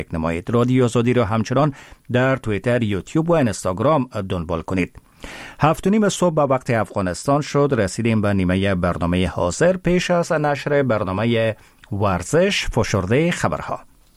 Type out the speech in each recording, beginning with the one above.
نمایید. رادیو آزادی را همچنان در توییتر، یوتیوب و اینستاگرام دنبال کنید. 7:30 صبح به وقت افغانستان شد. رسیدیم به نیمه برنامه حاضر. پیش از نشر برنامه ورزش، فشرده خبرها.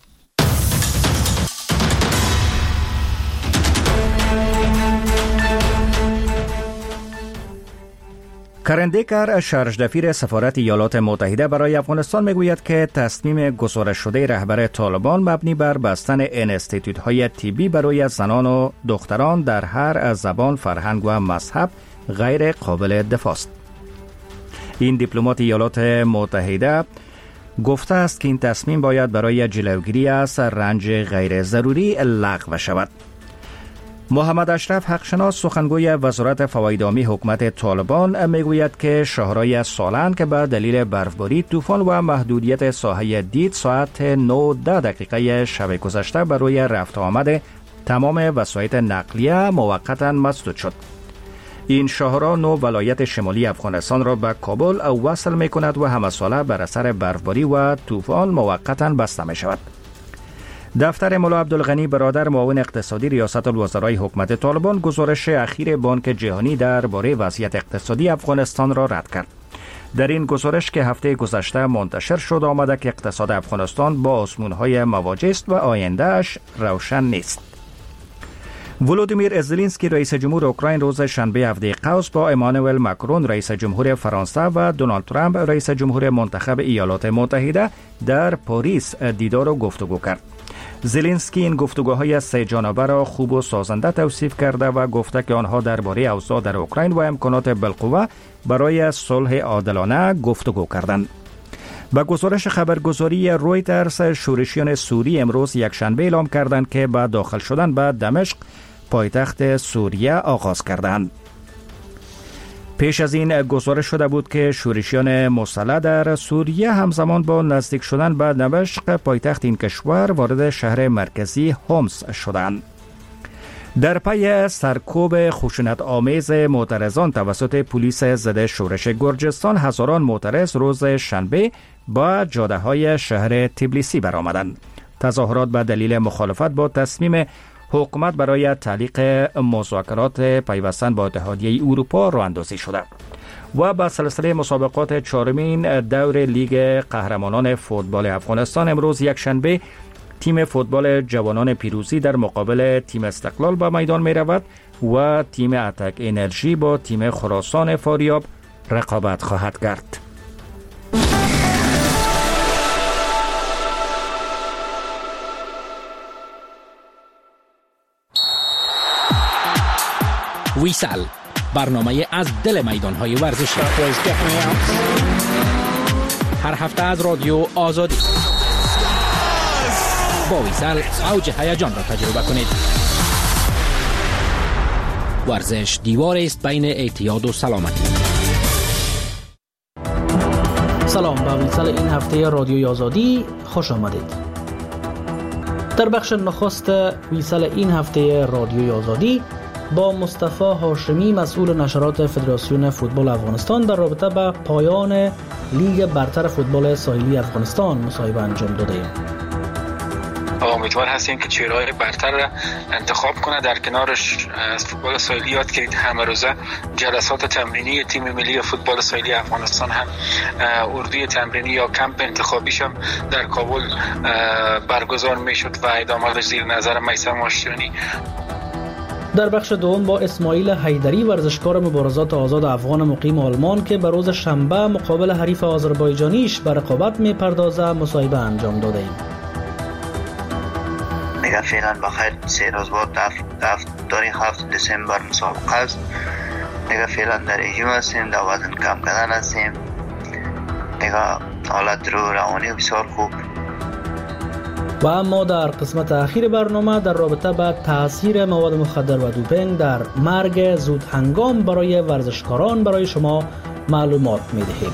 کرندیکر، شارژدفیر سفارت ایالات متحده برای افغانستان، میگوید که تصمیم گزارش شده رهبر طالبان مبنی بر بستن انستیتوت‌های طبی برای زنان و دختران در هر زبان، فرهنگ و مذهب غیر قابل دفاع است. این دیپلمات ایالات متحده گفته است که این تصمیم باید برای جلوگیری از رنج غیر ضروری لغو شود. محمد اشرف حقشناس، سخنگوی وزارت فواید عامی حکومت طالبان، میگوید که شهرهای سالن که به دلیل برفباری، طوفان و محدودیت ساحه دید ساعت 9:10 شب گذشته برای رفت آمد تمام وسایط نقلیه موقتا مسدود شد. این شهرها 9 ولایت شمالی افغانستان را به کابل وصل می کند و همه ساله بر اثر برفباری و طوفان موقتا بسته می شود. دفتر مولا عبدالغنی برادر، معاون اقتصادی ریاست الوزرای حکومت طالبان، گزارش اخیر بانک جهانی درباره وضعیت اقتصادی افغانستان را رد کرد. در این گزارش که هفته گذشته منتشر شد آمده که اقتصاد افغانستان با آزمون‌های مواجه است و آینده‌اش روشن نیست. ولودیمیر زلنسکی، رئیس جمهور اوکراین، روز شنبه هفته قوس با امانوئل ماکرون، رئیس جمهور فرانسه، و دونالد ترامپ، رئیس جمهور منتخب ایالات متحده، در پاریس دیدار و گفتگو کرد. زلنسکی این گفتگوهای 3 جانبه را خوب و سازنده توصیف کرده و گفته که آنها درباره اوضاع در اوکراین و امکانات بالقوه برای صلح عادلانه گفتگو کردند. با گزارش خبرگزاری رویترز، شورشیان سوری امروز یکشنبه اعلام کردند که با داخل شدن به دمشق، پایتخت سوریه، آغاز کردند. پیش از این گزارش شده بود که شورشیان مسلح در سوریه همزمان با نزدیک شدن به دمشق، پایتخت این کشور، وارد شهر مرکزی حمص شدند. در پی سرکوب خشونت آمیز معترضان توسط پلیس ضد شورش گرجستان، هزاران معترض روز شنبه با جاده های شهر تبلیسی برآمدند. تظاهرات به دلیل مخالفت با تصمیم حکومت برای تعلیق مذاکرات پیوستن با اتحادیه اروپا راه اندازی شده و با سلسله مسابقات 4مین دور لیگ قهرمانان فوتبال افغانستان، امروز یکشنبه تیم فوتبال جوانان پیروزی در مقابل تیم استقلال به میدان می رود و تیم اتک انرژی با تیم خراسان فاریاب رقابت خواهد کرد. ویسال، برنامه از دل میدان‌های ورزشی، هر هفته از رادیو آزادی. با ویسال اوج هیجان را تجربه کنید. ورزش دیواری است بین اعتیاد و سلامتی. سلام، به ویسال این هفته رادیوی آزادی خوش آمدید. در بخش نخست ویسال این هفته رادیوی آزادی با مصطفی هاشمی، مسئول نشرات فدراسیون فوتبال افغانستان، در رابطه با پایان لیگ برتر فوتبال ساحلی افغانستان مصاحبه انجام دادیم. امیدوار هستیم که چهره‌های برتر را انتخاب کنه. در کنارش از فوتبال ساحلی یاد کردید همه روزه جلسات تمرینی تیم ملی فوتبال ساحلی افغانستان هم اردوی تمرینی یا کمپ انتخابیش هم در کابل برگزار میشد و ادامه زیر نظر میثم آشتیانی. در بخش دوم با اسماعیل حیدری، ورزشکار مبارزات آزاد افغان مقیم آلمان که به روز شنبه مقابل حریف آذربایجانیش به رقابت میپردازه، مصاحبه انجام داده ایم. دیگه فعلا بخیر 3 روز بعد داری 7 دسامبر مسابقه است. دیگه فعلا در رژیم هستیم، در وزن کم کردن هستیم. دیگه حالت روانی بسیار خوب. و اما در قسمت اخیر برنامه در رابطه با تاثیر مواد مخدر و دوپینگ در مرگ زود هنگام برای ورزشکاران برای شما معلومات می‌دهیم.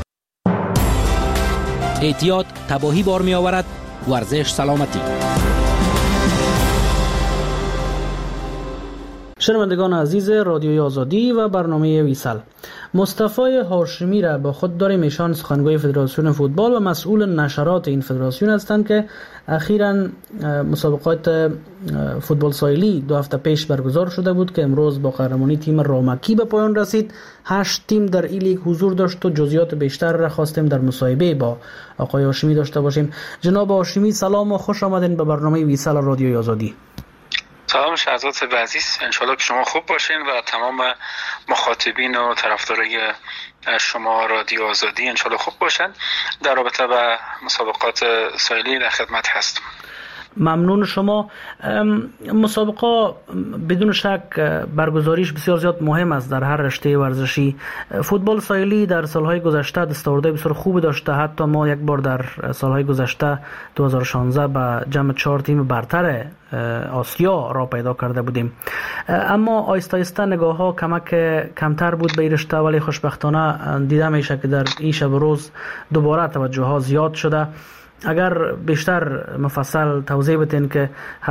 اعتیاد تباهی بار می آورد، ورزش سلامتی. شنوندگان عزیز رادیوی آزادی و برنامه ویسال، مصطفی هاشمی را با خود داریم. ایشان سخنگوی فدراسیون فوتبال و مسئول نشرات این فدراسیون هستند که اخیراً مسابقات فوتبال ساحلی 2 هفته پیش برگزار شده بود که امروز با قهرمانی تیم رامکی به پایان رسید. 8 تیم در این لیگ حضور داشت و جزئیات بیشتر را خواستیم در مصاحبه با آقای هاشمی داشته باشیم. جناب هاشمی سلام و خوش آمدین به برنامه ویسال رادیوی آزادی. سلام شهزاد عزیز، انشالله که شما خوب باشین و تمام مخاطبین و طرفدارای شما رادیو آزادی انشالله خوب باشن. در رابطه با مسابقات ساحلی در خدمت هستم. ممنون شما. مسابقه بدون شک برگزاریش بسیار زیاد مهم است در هر رشته ورزشی. فوتبال ساحلی در سالهای گذشته دستاوردهای بسیار خوبی داشته. حتی ما یک بار در سالهای گذشته 2016 به جمع 4 تیم برتر آسیا را پیدا کرده بودیم، اما آیسته آیسته نگاه ها کمتر بود به این رشته، ولی خوشبختانه دیده میشه که در این شب و روز دوباره توجه ها زیاد شده. اگر بیشتر مفصل توضیح بدین که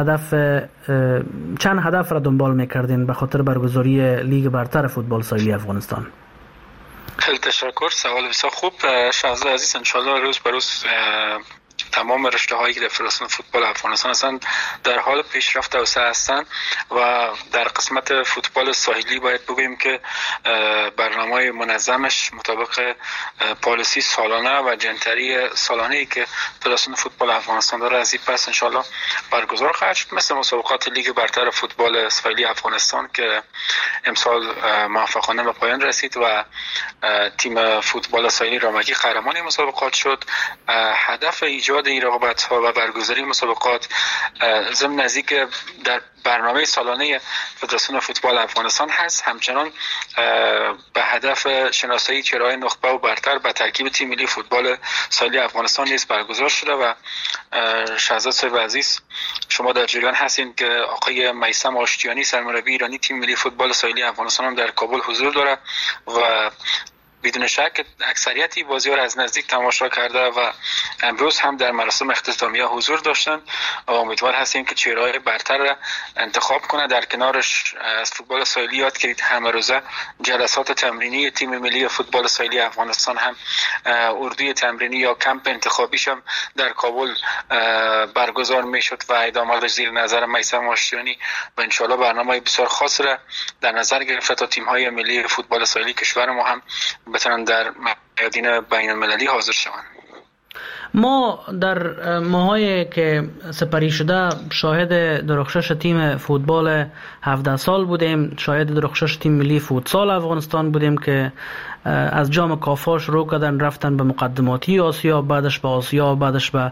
چند هدف را دنبال میکردین به خاطر برگزاری لیگ برتر فوتبال ساحلی افغانستان؟ خیلی تشکر، سوال بسیار خوب شهزاد عزیز. انشالله روز به روز تمام رشته هایی که در فدراسیون فوتبال افغانستان هستند در حال پیشرفت توسعه هستند و در قسمت فوتبال ساحلی باید بگوییم که برنامه منظمش مطابق پالیسی سالانه و جنتری سالانه‌ای که فدراسیون فوتبال افغانستان داره از این پس انشالله برگزار خواهد شد، مثل مسابقات لیگ برتر فوتبال ساحلی افغانستان که امسال موفقانه به پایان رسید و تیم فوتبال ساحلی رامکی قهرمان مسابقات شد. هدف ایجاد این رقابت‌ها و برگزاری مسابقات ضمن نزدیک در برنامه سالانه فدراسیون فوتبال افغانستان هست، همچنان به هدف شناسایی چهره‌های نخبه و برتر به ترکیب تیم ملی فوتبال ساحلی افغانستان نیز برگزار شده و شهزاد صاحب عزیز شما در جریان هستین که آقای میثم آشتیانی سرمربی ایرانی تیم ملی فوتبال ساحلی افغانستان هم در کابل حضور داره و بدون شک اکثریتی بازی‌ها را از نزدیک تماشا کرده و امروز هم در مراسم اختتامیه حضور داشتن و امیدوار هستیم که چهره‌های برتر را انتخاب کنه. در کنارش از فوتبال ساحلی یاد گرفت همه روزه جلسات تمرینی تیم ملی فوتبال ساحلی افغانستان هم اردوی تمرینی یا کمپ انتخابیش هم در کابل برگزار میشد و ادامه داشت زیر نظر میثم آشتیانی و ان شاءالله برنامه بسیار خاص را در نظر گرفته تا تیم‌های ملی فوتبال ساحلی کشور ما هم بتونن در میادین بین المللی حاضر شوند. ما در ماهایی که سپری شده شاهد درخشش تیم فوتبال 17 سال بودیم، شاهد درخشش تیم ملی فوتسال افغانستان بودیم که از جام کافا شروع کردن رفتن به مقدماتی آسیا، بعدش به آسیا، بعدش به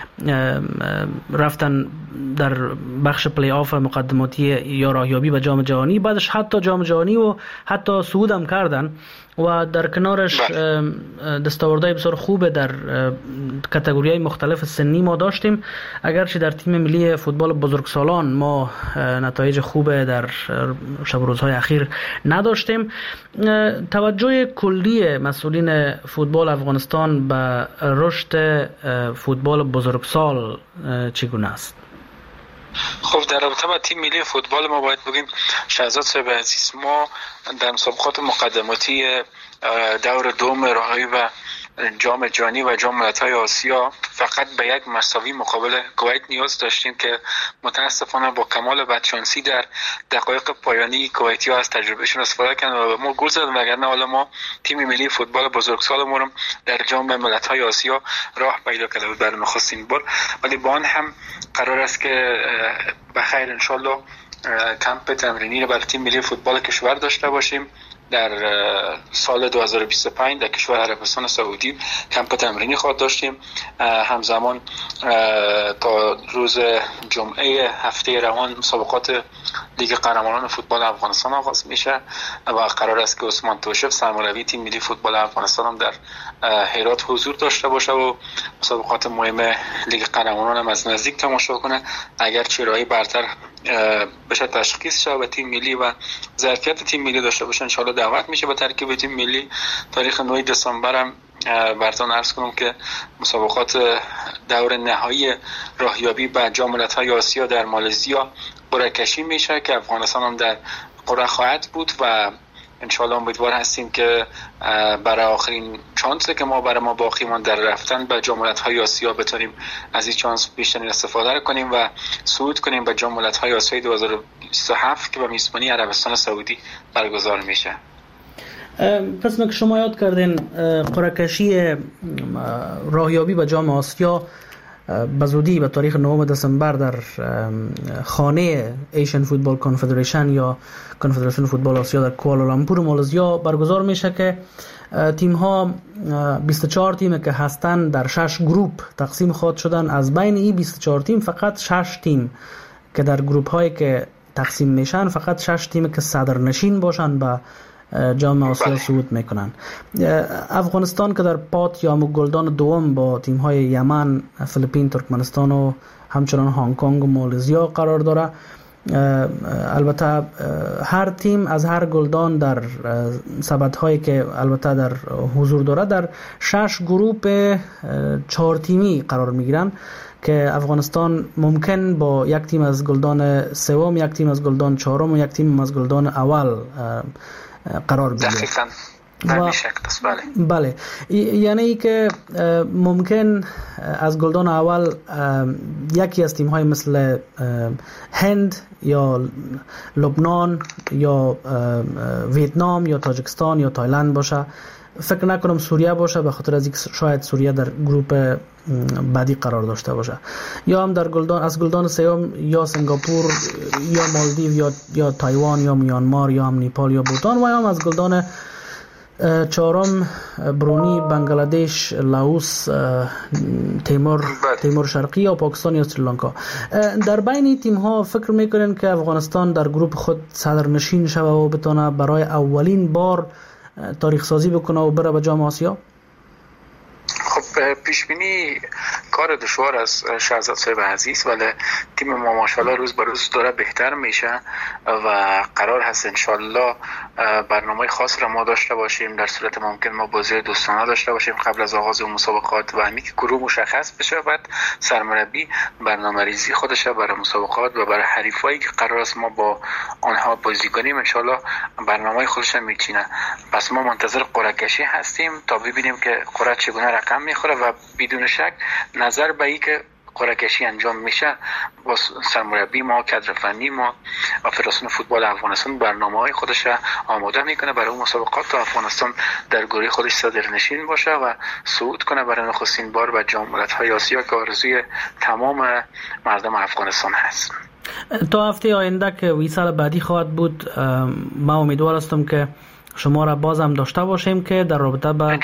رفتن در بخش پلی آف مقدماتی یا راهیابی به جام جهانی، بعدش حتی جام جهانی و حتی صعود هم کردن و در کنارش دستاوردهای بسیار خوب در کاتگوری‌های مختلف سنی ما داشتیم. اگرچه در تیم ملی فوتبال بزرگسالان ما نتایج خوب در شب و روزهای اخیر نداشتیم. توجه کلی مسئولین فوتبال افغانستان به رشد فوتبال بزرگسال چگونه است؟ خب در رابطه با تیم ملی فوتبال ما باید بگیم شهزاد صاحب عزیز ما در مسابقات مقدماتی دور دوم راهی و جام جهانی و جام ملت‌های آسیا فقط به یک مساوی مقابل کویت نیاز داشتیم که متاسفانه با کمال بدشانسی در دقایق پایانی کویتی‌ها از تجربهشون استفاده کردن و ما گل زدن، وگرنه حالا ما تیم ملی فوتبال بزرگسال ما در جام ملت‌های آسیا راه پیدا کرده بود برای نخستین بار. ولی با آن هم قرار است که بخیر ان شاءالله کمپ تمرینی رو برای تیم ملی فوتبال کشور داشته باشیم. در سال 2025 در کشور عربستان سعودی کمپ تمرینی خواهد داشتیم. همزمان تا روز جمعه هفته روان مسابقات لیگ قهرمانان فوتبال افغانستان آغاز میشه و قرار است که عثمان توشف سرمربی تیم ملی فوتبال افغانستان هم در هرات حضور داشته باشه و مسابقات مهم لیگ قهرمانان هم از نزدیک تماشا کنه. اگر چهره‌های برتر بشه تشخیص شه و تیم ملی و ظرفیت تیم ملی داشته باشه ان شاء الله دعوت میشه به ترکیب تیم ملی. تاریخ 9 دسامبر هم براتون عرض کنم که مسابقات دور نهایی راهیابی به جام ملت‌های آسیا در مالزیا قرعه کشی میشه که افغانستان هم در قرعه خواهد بود و انشالله امیدوار هستیم که برای آخرین چانسی که برای ما باقی مانده در رفتن به جام ملت‌های آسیا بتونیم از این چانس بیشتر استفاده کنیم و صعود کنیم به جام ملت‌های آسیا 2027 که به میزبانی عربستان سعودی برگزار میشه. قسمی که شما یاد کردین قرعه کشی راهیابی به جام آسیا به زودی به تاریخ 9 دسامبر در خانه ایشن فوتبال کنفدریشن یا کنفدراسیون فوتبال آسیا در کوالالامپور مالزیا برگزار میشه که تیم ها 24 تیم که هستند در 6 گروپ تقسیم خواهد شدن. از بین این 24 تیم فقط 6 تیم که در گروپ هایی که تقسیم میشن فقط 6 تیم که صدرنشین باشن به جام آسیا صعود میکنن. افغانستان که در پات یا گلدان دوم با تیم های یمن، فیلیپین، ترکمنستان و همچنان هنگ کنگ و مالزیا قرار داره. البته هر تیم از هر گلدان در سبد هایی که البته در حضور داره در 6 گروپ 4 تیمی قرار میگیرن که افغانستان ممکن با یک تیم از گلدان سوم، یک تیم از گلدان چهارم و یک تیم از گلدان اول قرار بگیره. دقیقاً بله، یعنی که ممکن از گلدان اول یکی از تیم های مثل هند یا لبنان یا ویتنام یا تاجیکستان یا تایلند باشه. فکر نکنم سوریه باشه، به خاطر از اینکه شاید سوریه در گروپ بعدی قرار داشته باشه. یا هم در گلدان از گلدان سوم یا سنگاپور یا مالدیو یا تایوان یا میانمار یا هم نیپال یا بوتان و یا هم از گلدان چهارم برونی، بنگلادش، لاوس، تیمور شرقی یا پاکستان یا سریلانکا. در بین تیم ها فکر میکنین که افغانستان در گروپ خود صدرنشین شوه و بتونه برای اولین بار تاریخ سازی بکنه و بره به جام آسیا؟ خب پیش بینی کار دشوار از شهزاد صاحب عزیز، ولی تیم ما ماشاءالله روز به روز داره بهتر میشه و قرار هست انشالله برنامه خاص را ما داشته باشیم. در صورت ممکن ما بازی دوستانه داشته باشیم قبل از آغاز مسابقات و همین که گروه مشخص بشه، بعد سرمربی برنامه‌ریزی خودش برای مسابقات و برای حریفایی که قرار است ما با آنها بازی کنیم انشالله برنامه خودش میچینه. پس ما منتظر قرعه کشی هستیم تا ببینیم که قرعه چگونه رقم میخوره و بدون شک نظر به این که قرعه کشی انجام میشه با سرمربی ما، کادر فنی ما و فدراسیون فوتبال افغانستان برنامه‌های خودش آماده میکنه برای اون مسابقات تا افغانستان در گروه خودش صدرنشین باشه و صعود کنه برای نخستین بار به جام ملت‌های آسیا که آرزوی تمام مردم افغانستان هست. تا هفته آینده که ویسال بعدی خواهد بود، ما امیدوار هستم که شما را بازم داشته باشیم که در رابطه با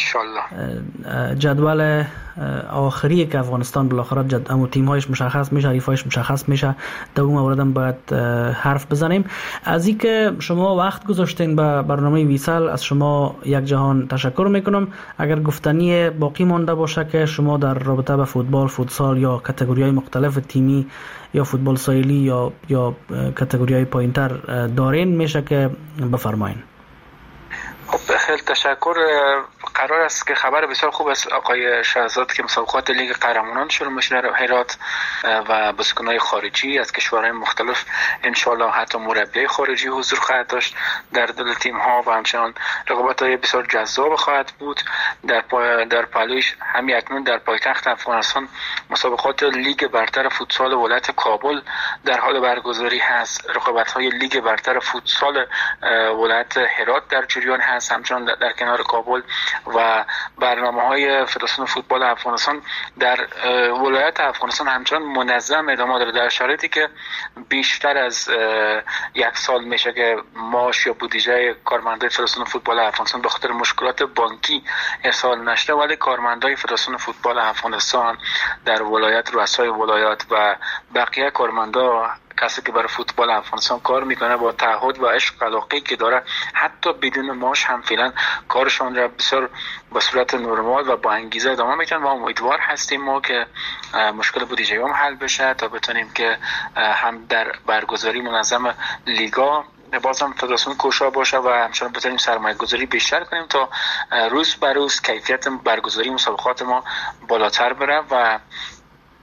جدول آخری که افغانستان بالاخره تیم هایش مشخص میشه، حریفایش مشخص میشه، در اون مورد هم باید حرف بزنیم. از این که شما وقت گذاشتین به برنامه ویسال از شما یک جهان تشکر میکنم. اگر گفتنی باقی مانده باشه که شما در رابطه با فوتبال، فوتسال یا کاتگوری‌های مختلف تیمی یا فوتبال ساحلی یا کاتگوری‌های پایین‌تر دارین میشه که بفرمایید. خب خیلی تشکر. قرار است که خبر بسیار خوب است آقای شهزاد که مسابقات لیگ قهرمانان شروع میشه در هرات و بازیکن‌های خارجی از کشورهای مختلف انشالله حتی مربی خارجی حضور خواهد داشت در دل تیم‌ها و همچنان رقابت‌های بسیار جذاب خواهد بود. در پالویش همین اکنون در پایتخت افغانستان مسابقات لیگ برتر فوتسال ولایت کابل در حال برگزاری هست. رقابت‌های لیگ برتر فوتسال ولایت هرات در جریان هست همچنان در کنار کابل و برنامه‌های فدراسیون فوتبال افغانستان در ولایت افغانستان همچنان منظم ادامه داره در شرایطی که بیشتر از یک سال میشه که معاش یا بودجه کارمندای فدراسیون فوتبال افغانستان به خاطر مشکلات بانکی ارسال نشده، ولی کارمندای فدراسیون فوتبال افغانستان در ولایت، رؤسای ولایات و بقیه کارمندا، کسی که برای فوتبال افغانستان کار میکنه با تعهد و عشق و علاقه‌ای که داره حتی بدون معاش هم فعلا کارشون را بسیار به صورت نرمال و با انگیزه ادامه میدن و امیدوار هستیم ما که مشکل بودجه هم حل بشه تا بتونیم که هم در برگزاری منظم لیگا بازم فدراسیون کوشا باشه و همچنان بتونیم سرمایه گذاری بیشتر کنیم تا روز به روز کیفیت برگزاری مسابقات ما بالاتر بره و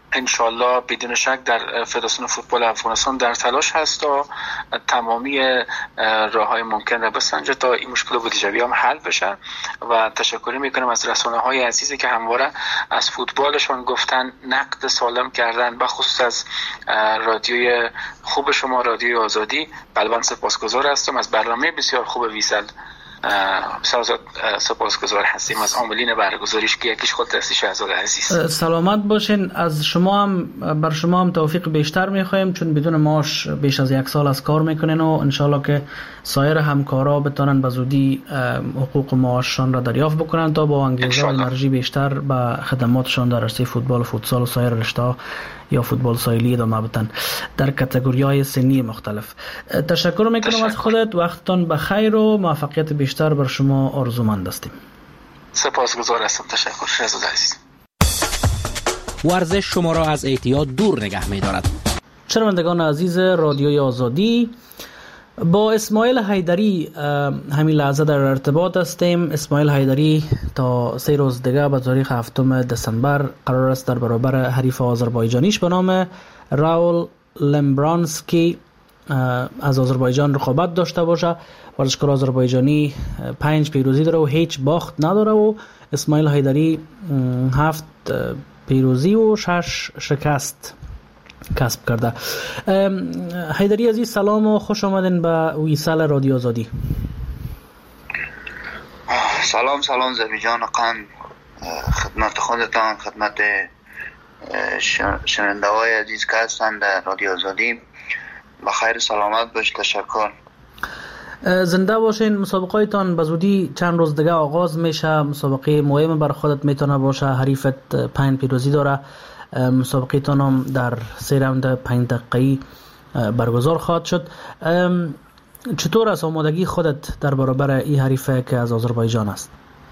انشالله بدون شک در فدراسیون فوتبال افغانستان در تلاش هست تا تمامی راه‌های ممکن را بسنجه تا این مشکل بودجه‌ای هم حل بشه. و تشکر میکنم از رسانه‌های عزیزی که همواره از فوتبالشون گفتن، نقد سالم کردن، بخصوص از رادیوی خوب شما، رادیوی آزادی. بلبن سپاسگزار هستم از برنامه بسیار خوب ویسل. سپاسگزار هستیم از عاملین برگزاریش که یکیش خود دستی شهزاده عزیز. سلامت باشین. از شما هم بر شما هم توفیق بیشتر میخوایم، چون بدون معاش بیش از 1 سال از کار میکنین و انشالله که سایر همکارا بتونن به زودی حقوق معاششان را دریافت بکنن تا با انگیزه و انرژی بیشتر به خدماتشان در رشته فوتبال و فوتسال و سایر رشته یا فوتبال ساحلی ادامه بدن در کاتگوری‌های سنی مختلف. تشکر میکنم از خودت. وقتتان بخیر و موفقیت بیشتر بر شما آرزومند هستیم. سپاسگزار هستم. تشکر شهزاده عزیز. ورزش شما را از اعتیاد دور نگه می‌دارد. شنوندگان عزیز رادیوی آزادی، با اسماعیل حیدری همین لحظه در ارتباط هستیم. اسماعیل حیدری تا 3 روز دیگه به تاریخ 7 دسامبر قرار است در برابر حریف آذربایجانیش به نام راول لمبرانسکی از آذربایجان رقابت داشته باشه. ورزشکار آذربایجانی 5 پیروزی داره و هیچ باخت نداره و اسماعیل حیدری 7 پیروزی و 6 شکست کسب کرده. حیدری عزیز سلام و خوش آمدین به ویسال رادیو آزادی. سلام زبی جان قند، خدمت خودتان، خدمت شنونده های عزیز که هستند در رادیو آزادی. بخیر سلامت باش. تشکر. زنده باشین. مسابقه‌تان به زودی چند روز دیگه آغاز میشه. مسابقه مهم بر خودت میتونه باشه. حریفت 5 پیروزی داره. مسابقه تان هم در 3 راوند 5 دقیقه‌ای برگزار خواهد شد. چطور است آمادگی خودت در برابر این حریفه که از آذربایجان است؟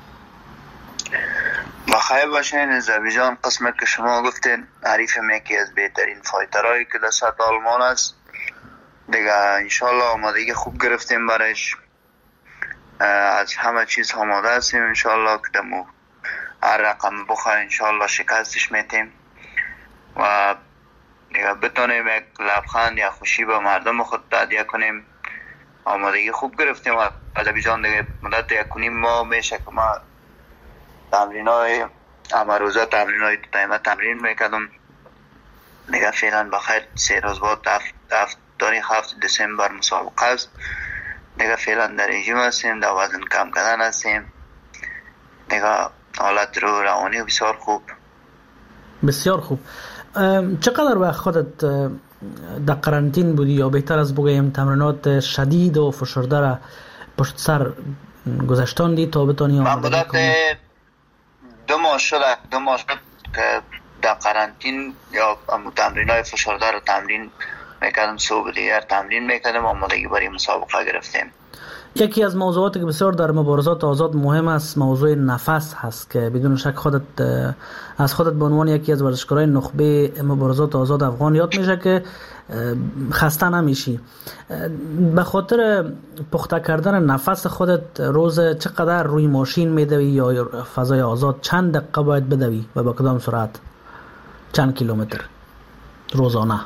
بخیر باشین. آذربایجان قسمت که شما گفتین حریف یکی از بهترین فایترهایی که در سطح آلمان است دیگه. انشالله آمادگی خوب گرفتیم برش، از همه چیز آماده هستیم. انشالله که دمو هر رقم بخواه انشالله شکستش میتیم و دیگه بتونیم یک لبخند یا خوشی به مردم خود تهدیه کنیم. آمادگی خوب گرفتیم و آذربایجان دیگه مدت 1.5 ماه میشه که ما تمرینای همه روزه تمرینای دائما تمرین میکردم دیگه. فعلا بخیر 3 روز بعد تاریخ 7 دسامبر مسابقه است دیگه. فعلا در رژیم هستیم، در وزن کم کردن هستیم دیگه. حالت روانی بسیار خوب. بسیار خوب. چقدر وقت خودت در قرنطین بودی یا بهتر از بگویم تمرینات شدید و فشرده را پشت سر گذشتاندی تا بتونی آماده کنی؟ 2 ماه شد که در قرنطین یا تمرینات فشرده رو تمرین میکردم، صبح دیگر تمرین میکردم، آمادگی برای مسابقه گرفتیم. یکی از موضوعاتی که بسیار در مبارزات آزاد مهم است موضوع نفس هست که بدون شک از خودت به عنوان یکی از ورزشکارای نخبه مبارزات آزاد افغان یاد میشه که خسته نمیشی. به خاطر پخته کردن نفس خودت روز چقدر روی ماشین میدوی یا فضای آزاد چند دقیقه باید بدوی و با کدام سرعت؟ چند کیلومتر روزانه؟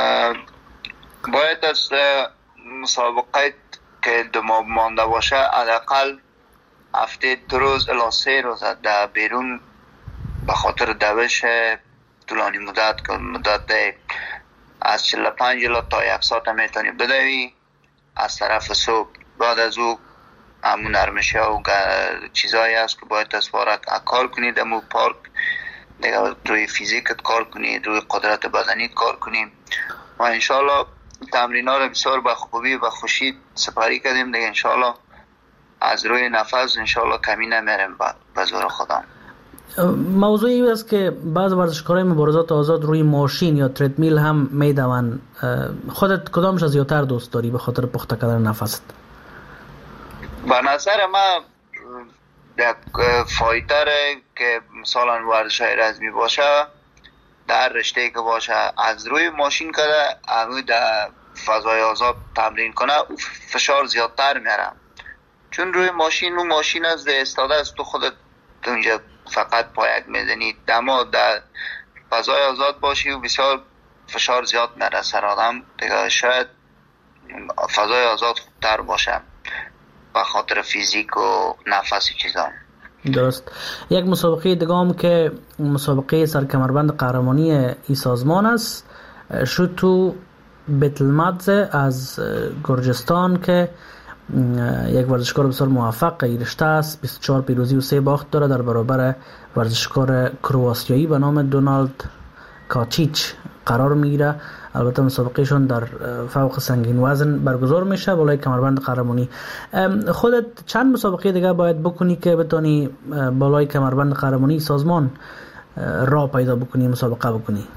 باید از مسابقه که 2 ماه مانده باشه حداقل هفته 2 روز الی 3 روز در بیرون به خاطر دوش طولانی مدت از 45 تا 1 ساعت میتونی بدوی. از طرف صبح بعد از او همون نرمشه و چیزایی هست که باید از پارک کار کنی، دمو پارک دیگه روی فیزیکت کار کنی، روی قدرت بدنیت کار کنی و انشالله تمرین ها رو بسیار به خوبی و خوشی سپاری کردیم دیگه. انشالله از روی نفس انشالله کمی نمیرم به زور خودم. موضوعی است که بعض ورزشکارای مبارزات آزاد روی ماشین یا تردمیل هم میدون. خودت کدامش از زیادتر دوست داری به خاطر پخته کردن نفست؟ به نظر من یک فایتر که مثلا ورزشای رزمی باشه در رشته که باشه از روی ماشین کنه همون در فضای آزاد تمرین کنه فشار زیادتر میاره، چون روی ماشین اون ماشین از استاده است، تو خودت اونجا فقط پایک میزنی، دما در فضای آزاد باشی و بسیار فشار زیاد نره سر آدم دیگه، شاید فضای آزاد خوبتر باشه به خاطر فیزیک و نفسی چیزان. درست. یک مسابقه دیگه هم که مسابقه سرکمربند قهرمانی ای سازمان است، شوتو بیتلمادزه از گرجستان که یک ورزشکار بسیار موفق این رشته است. 24 پیروزی و 3 باخت داره در برابر ورزشکار کرواسیایی به نام دونالد کاچیچ قرار میگیره. البته مسابقهشون در فوق سنگین وزن برگزار میشه بالای کمربند قهرمانی. خودت چند مسابقه دیگه باید بکنی که بتونی بالای کمربند قهرمانی سازمان راه پیدا بکنی، مسابقه بکنی؟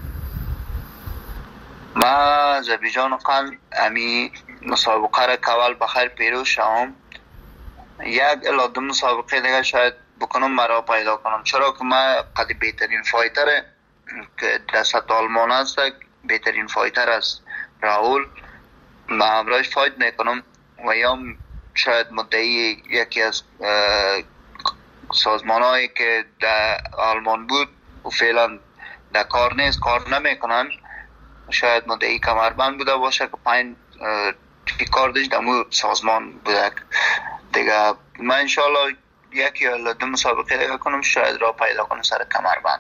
ما زبیجان قند امی مسابقه را کول بخیر پیروز شوم. یک الا دو مسابقه دیگه شاید بکنم مرا پیدا کنم، چرا که ما قد بهترین فایتر که در سطح آلمان است، بهترین فایتر است راول، ما همراهش فایت میکنم و یا شاید مدعی یکی از سازمان هایی که در آلمان بود و فعلا در کار نیست، کار نمیکنن، شاید مدعی کمربند بوده باشه که پایین کار داشت دمو سازمان بوده دیگه. من انشاءالله یکی یا دو مسابقه دیگه کنم، شاید را پیدا کنم سر کمربند.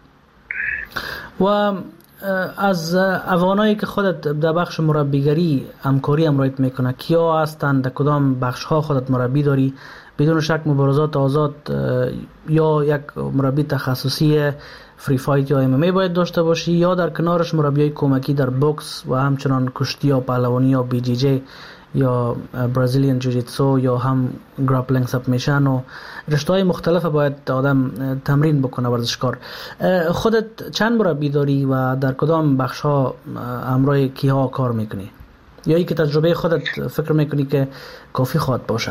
و از اوانایی که خودت در بخش مربیگری همکاری امرایت میکنه کیا هستند؟ در کدام بخش ها خودت مربی داری؟ بدون شک مبارزات آزاد یا یک مربی تخصصی فری فایت یا MMA باید داشته باشی، یا در کنارش مربیای کمکی در بوکس و همچنان کشتی یا پهلوانی یا BJJ یا برازیلیان جوجیتسو یا هم گراپلینگ سبمیشن و رشته‌های مختلف باید آدم تمرین بکنه ورزشکار. خودت چند مربی داری و در کدام بخش ها همراه کیها کار میکنی؟ یا ای که تجربه خودت فکر میکنی که کافی خواهد باشه؟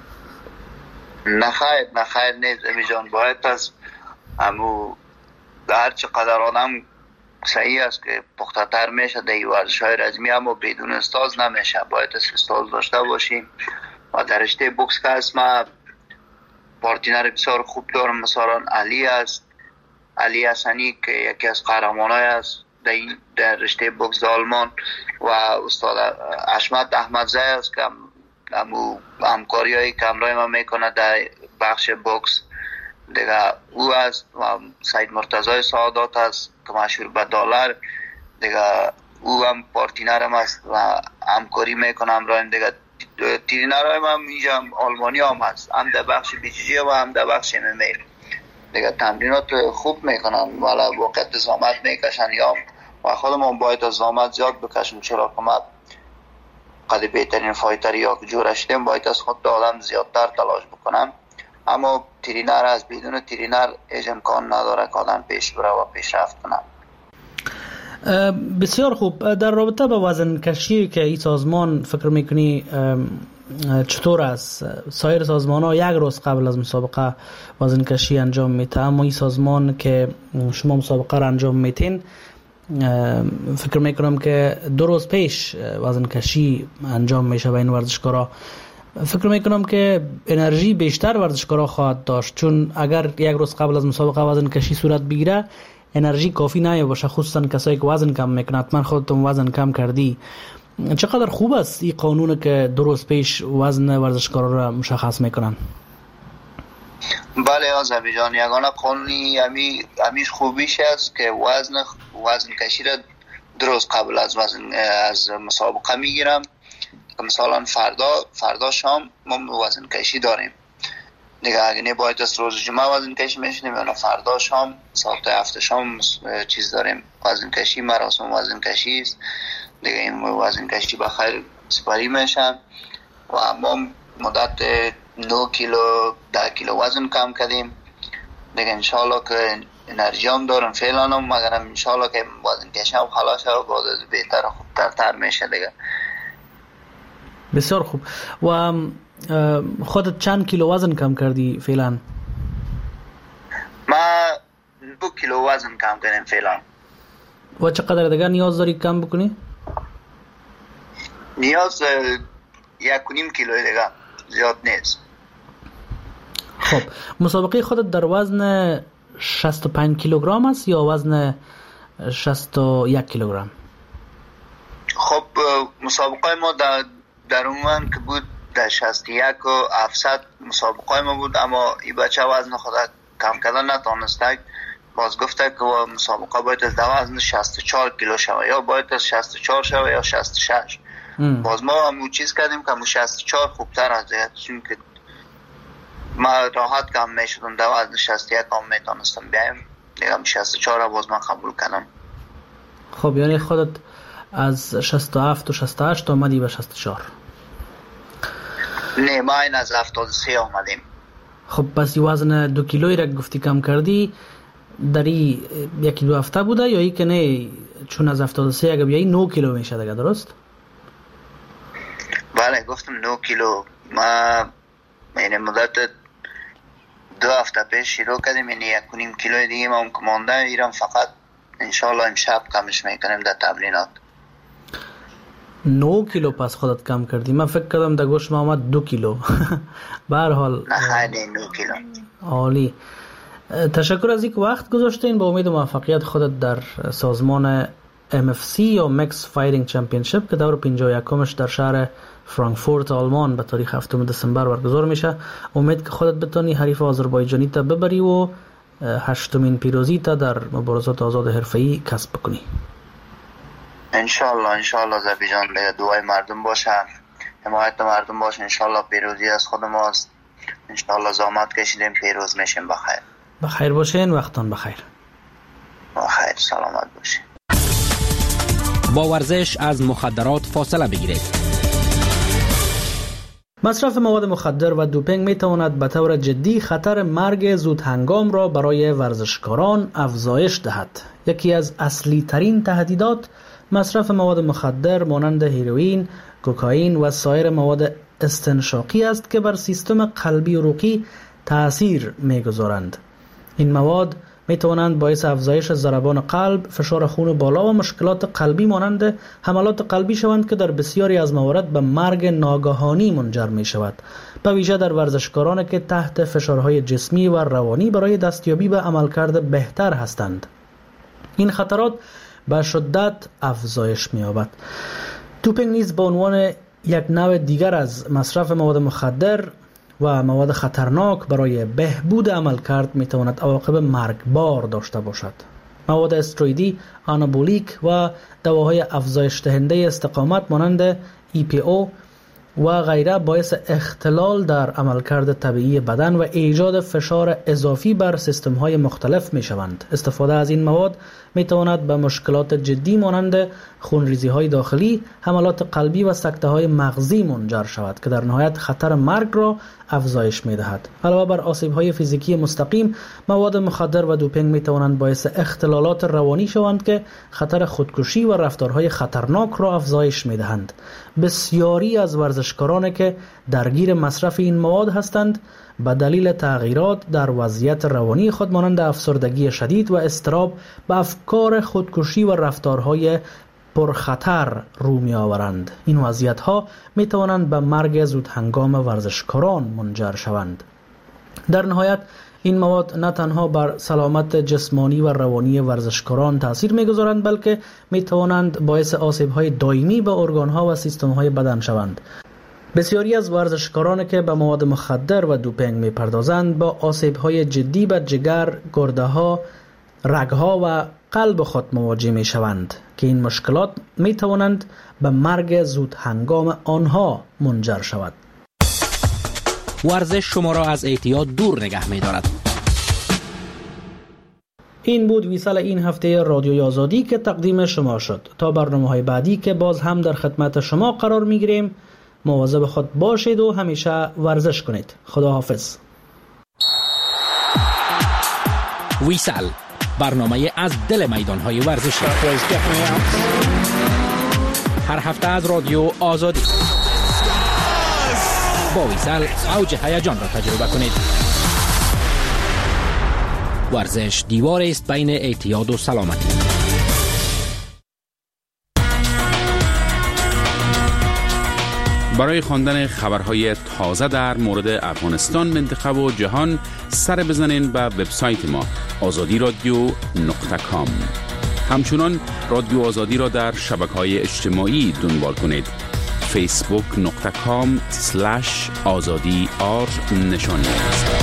نخیر نیست امی جان، باید از همو هر چقدر آدم صحیح است که پخته تر میشه در این ورزش های رزمی، اما بدون استاز نمیشه، باید استاز داشته باشیم. و در رشته بوکس که هست ما پارتینر بسیار خوب دارم، مثلا علی حسنی که یکی از قهرمانای است در رشته بوکس آلمان، و استاد حشمت احمدزی است که همکاری هایی که همراه ما میکنه در بخش بوکس دیگه. او است و سید مرتضی سعادت است که مشهور به دلار دیگه، او هم پارتینرم است و همکاری میکنه همراهم دیگه. ترینرهای هم اینجا آلمانی هم هست، هم در بخش BJJ و هم در بخش MMA دیگه. تمرینات خوب میکنن ولی وقت زحمت میکشن یا و خودم باید از زحمت زیاد بکشم، چرا که ما قد بهترین فایتر یا که جورش دیم باید از خود آدم زیادتر تلاش بکنم. اما ترینر از بدون ترینر هیچ امکان نداره که آدم پیش بره و پیشرفت کنه. بسیار خوب. در رابطه با وزن کشی که این سازمان فکر میکنی چطور است؟ سایر سازمان ها یک روز قبل از مسابقه وزن کشی انجام میده، اما این سازمان که شما مسابقه را انجام میتین فکر میکنم که 2 روز پیش وزن کشی انجام میشه و این ورزشکارا فکر میکنم که انرژی بیشتر ورزشکارا خواهد داشت، چون اگر یک روز قبل از مسابقه وزن کشی صورت بگیره انرژی کافی نه باشه، خصوصا کسایی که وزن کم میکنن. من خودتون وزن کم کردی، چقدر خوب است این قانون که 2 روز پیش وزن ورزشکارا را مشخص میکنن؟ بله آزبی جان، یگانه قانونی همیش خوبیش است که وزن کشی را 2 روز قبل از مسابقه میگیرم. مثلا فردا شام ما وزن کشی داریم دیگه، اگه نه باید از روز جمعه وزن کشی میشنیم یا فردا شام ساعت 7 شام چیز داریم وزن کشی، مراسم وزن کشی است دیگه. این وزن کشی بخیر سپاری میشن و ما مدت 9 کیلو 10 کیلو وزن کم کردیم دیگه. انشالله که انرژی هم دارم فعلا هم، مگر انشالله که وزن کشی هم خلاص شه و بعد بهتر خوبتر تر میشه دیگه. بسیار خوب. و خودت چند کیلو وزن کم کردی فعلا؟ ما 2 کیلو وزن کم کردم فعلا. و چقدر دیگه نیاز داری کم بکنی؟ نیاز 1.5 کیلو دیگه، زیاد نیست. خب مسابقه خودت در وزن 65 کیلوگرم است یا وزن 61 کیلوگرم. خب مسابقه ما در عموم که بود در 61 و 700 مسابقه ما بود، اما این بچه وزن خود کم کردن نتونسته. باز گفته که مسابقه باید از وزن 64 کیلو شوه، یا باید از 64 شوه یا 66. باز ما همون چیز کردیم که 64 خوبتر از دیگه، چون که ما راحت کم میشدم در وزن 61 هم میتونستم بیایم دیگه. 64 باز من قبول کردم. خب یعنی خودت از 67 و 68 آمدی به 64؟ نه، ما این از 73 آمدیم. خب پس وزن 2 کیلویی را گفتی کم کردی، در یکی دو هفته بوده یا ای که نه؟ چون از 73 اگه بیایی 9 کیلو میشه دیگه، درست؟ بله گفتم 9 کیلو. ما این مدت 2 هفته پیش شروع کردیم، یعنی 1.5 کیلو دیگه ما هم کمانده ایران، فقط انشالله امشب کمش میکنیم در تمرینات. 9 کیلو پس خودت کم کردی؟ من فکر کردم در گوش ما آمد 2 کیلو. به هر حال نه خیلی 9 کیلو. عالی. تشکر از اینکه وقت گذاشتین. با امید موفقیت خودت در سازمان MFC یا Mixed Fighting Championship که دور 51مش در شهر فرانکفورت آلمان به تاریخ 7 دسامبر برگزار میشه. امید که خودت بتونی حریف آذربایجانی تا ببری و 8مین پیروزی تا در مبارزات آزاد حرفه‌ای کسب بکنی. انشالله آذربایجان به دعای مردم باشه، حمایت مردم باشه. انشالله پیروزی از خود ماست. انشالله زحمت کشیدیم، پیروز میشیم. بخیر باشین، وقتان بخیر. بخیر، سلامت باشین. با ورزش از مخدرات فاصله بگیرید. مصرف مواد مخدر و دوپینگ می تواند به طور جدی خطر مرگ زود هنگام را برای ورزشکاران افزایش دهد. یکی از اصلی ترین تهدیدات مصرف مواد مخدر مانند هیروئین، کوکائین و سایر مواد استنشاقی است که بر سیستم قلبی و عروقی تأثیر می‌گذارند. این مواد می توانند باعث افزایش ضربان قلب، فشار خون بالا و مشکلات قلبی مانند حملات قلبی شوند که در بسیاری از موارد به مرگ ناگهانی منجر می شود، به ویژه در ورزشکاران که تحت فشارهای جسمی و روانی برای دستیابی به عملکرد بهتر هستند. این خطرات به شدت افزایش می یابد. دوپینگ نیز به عنوان یک نوع دیگر از مصرف مواد مخدر و مواد خطرناک برای بهبود عملکرد می تواند عواقب مرگبار داشته باشد. مواد استروئیدی، آنابولیک و دواهای افزایش دهنده استقامت مانند EPO و غیره باعث اختلال در عملکرد طبیعی بدن و ایجاد فشار اضافی بر سیستم‌های مختلف می‌شوند. استفاده از این مواد می‌تواند به مشکلات جدی مانند خونریزی‌های داخلی، حملات قلبی و سکته‌های مغزی منجر شود که در نهایت خطر مرگ را افزایش می‌دهد. علاوه بر آسیب‌های فیزیکی مستقیم، مواد مخدر و دوپینگ می‌توانند باعث اختلالات روانی شوند که خطر خودکشی و رفتارهای خطرناک را افزایش می‌دهند. بسیاری از ورزشکارانی که درگیر مصرف این مواد هستند به دلیل تغییرات در وضعیت روانی خود مانند افسردگی شدید و اضطراب به افکار خودکشی و رفتارهای پرخطر رو می آورند. این وضعیت‌ها می توانند به مرگ زود هنگام ورزشکاران منجر شوند. در نهایت این مواد نه تنها بر سلامت جسمانی و روانی ورزشکاران تأثیر می‌گذارند بلکه می‌توانند باعث آسیب‌های دائمی به ارگان‌ها و سیستم‌های بدن شوند. بسیاری از ورزشکاران که به مواد مخدر و دوپینگ می‌پردازند با آسیب‌های جدی به جگر، گرده‌ها، رگ‌ها و قلب خود مواجه می‌شوند که این مشکلات می‌توانند به مرگ زود هنگام آنها منجر شود. ورزش شما را از اعتیاد دور نگه می دارد. این بود ویسال این هفته رادیوی آزادی که تقدیم شما شد. تا برنامه‌های بعدی که باز هم در خدمت شما قرار می گیریم، مواظب خود باشید و همیشه ورزش کنید. خدا حافظ. ویسال، برنامه از دل میدان‌های ورزشی. هر هفته از رادیو آزادی. با ویسال اوج هیجان را تجربه کنید. ورزش دیواری است بین اعتیاد و سلامتی. برای خواندن خبرهای تازه در مورد افغانستان، منطقه و جهان سر بزنین به وبسایت ما azadi radio.com. همچنان رادیو آزادی را در شبکه‌های اجتماعی دنبال کنید. facebook.com/azadi_r نشانی است.